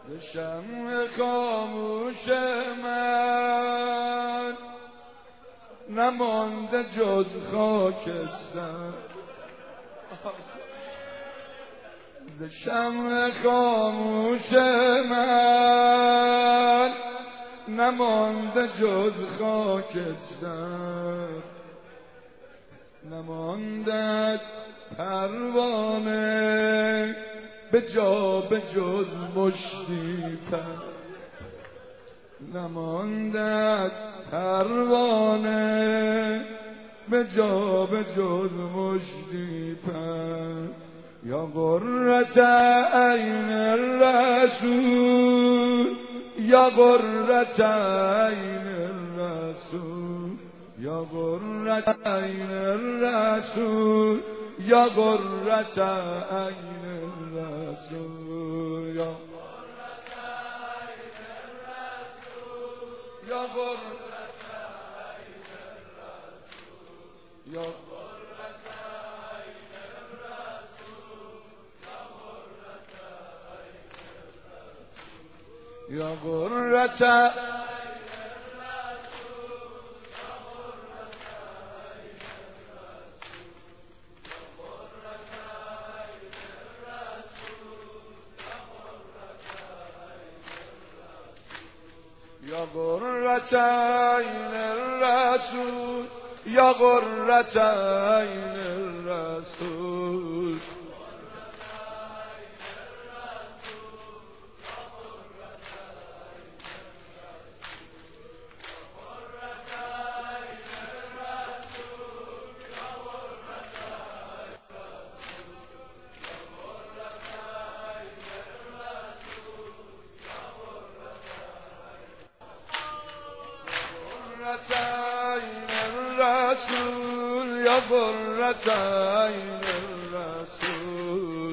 شمع خاموش من نمانده جز خاکستر، ز شمع خاموش من نمانده جز خاکستر، نمانده پروانه به جا به جز مشتی پر، نمانده پروانه به جا به جز مشتی پر. یا قرة عین الرسول، یا قرة عین الرسول، یا قرة عین الرسول، یا قرة عین الرسول، یا قرة عین الرسول، یا یا قرة یا قرة عین الرسول، یا قرة عین الرسول، عین الرسول، یا قرة عین الرسول،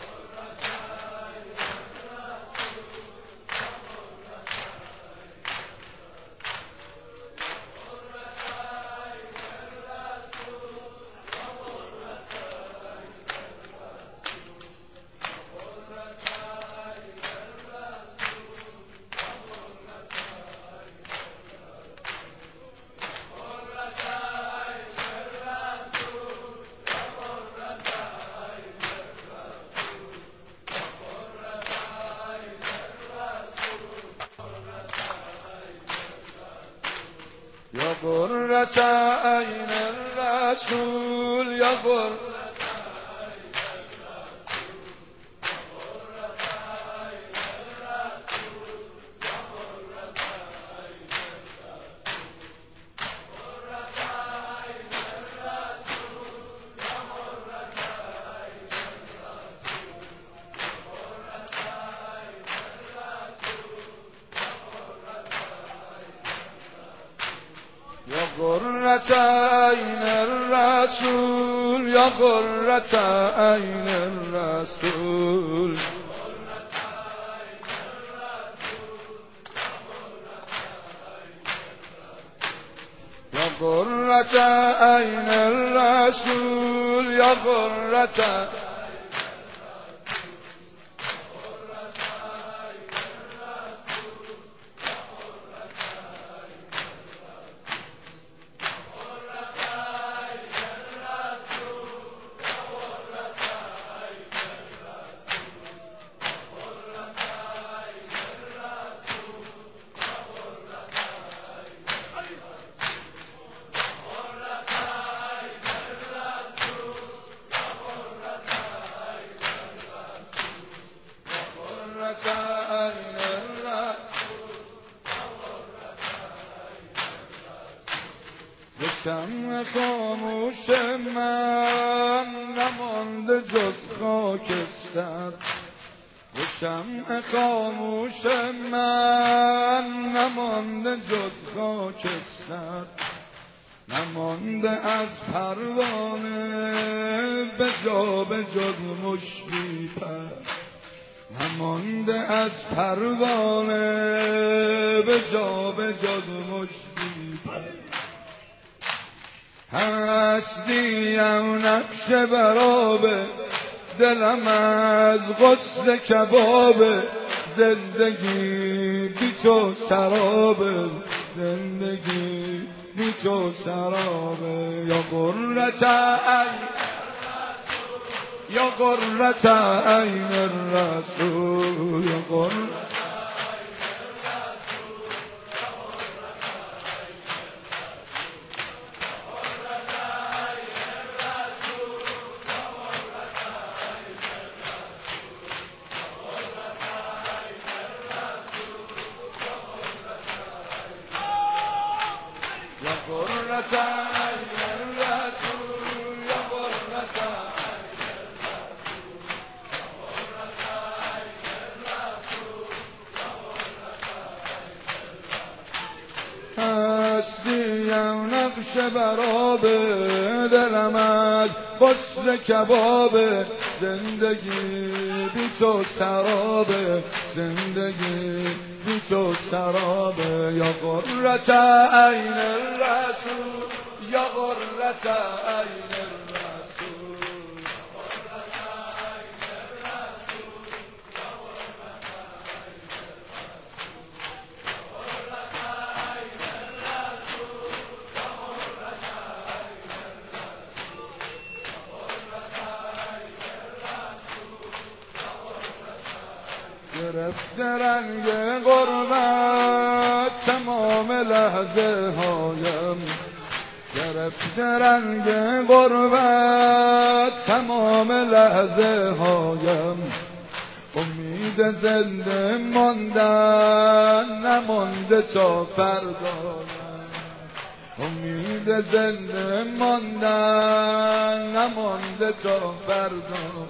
یا قرة عین الرسول، یا قرة قرة عین الرسول، یا قرة عین الرسول، یا قرة عین الرسول، یا قرة شمع خاموش من نمانده جز خاکستر، شمع خاموش من نمانده جز خاکستر، نمانده از پروانه به جا به جز مشتی پر، نمانده از پروانه به جا به جز مشتی پر. هستیم نقش برابه، دلم از غصه کبابه، زندگی بی تو سرابه زندگی بی تو سرابه یا قرة عین یا قرة عین الرسول یا قرة قرة عین الرسول یا قرة هستیم نقش براب دلمت خسر کباب زندگی بی تو سراب زندگی بی تو سراب یا قرة عین الرسول یا قرة عین الرسول گرفت رنگ غربت تمام لحظه هایم گرفت رنگ غربت تمام لحظه هایم امید زنده ماندن نمانده تا فردا امید زنده ماندن نمانده تا فردا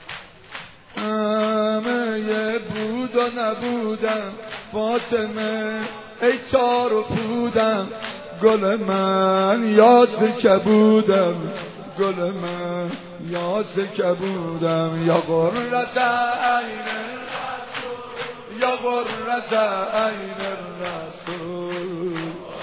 همه بود و نبودم فاطمه ای تار و پودم گل من یاس کبودم گل من یاس کبودم یا قرة عین الرسول یا قرة عین الرسول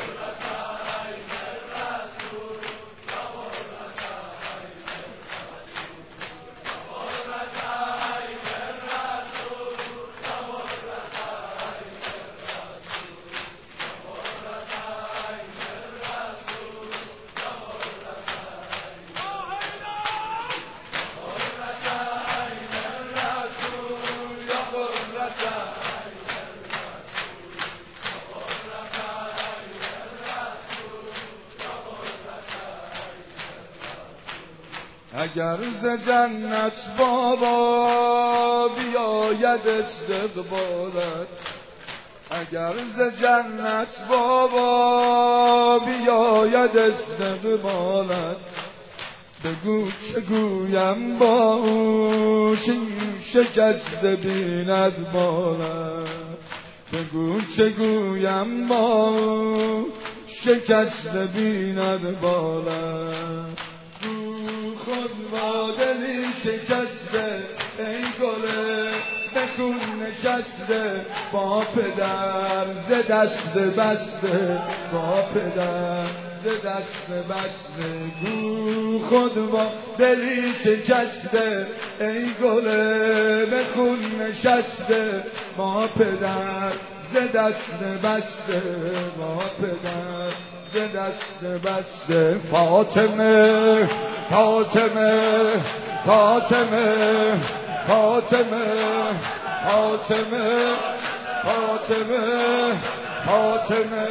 اگر ز جنت بابا بیاید استقبالت اگر ز جنت بابا بیاید استقبالت بگو چه گویم با او شکسته بیند بالت بگو چه گویم با او شکسته بیند بالت خود با دلی شکسته ای گله به خون نشسته با پدر ز دست بسته با پدر ز دست بسته گو خود با دلی شکسته ای گله به خون نشسته با پدر ز دست بسته با پدر ز دست بسته فاطمه فاطمه فاطمه فاطمه فاطمه فاطمه فاطمه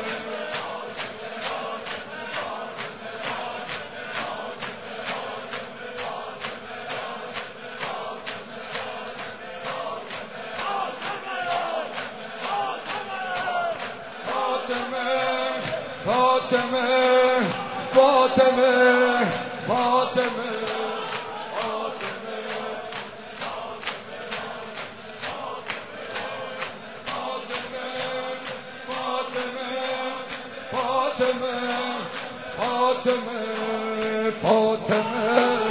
فاطمه فاطمه فاطمه فاطمه فاطمه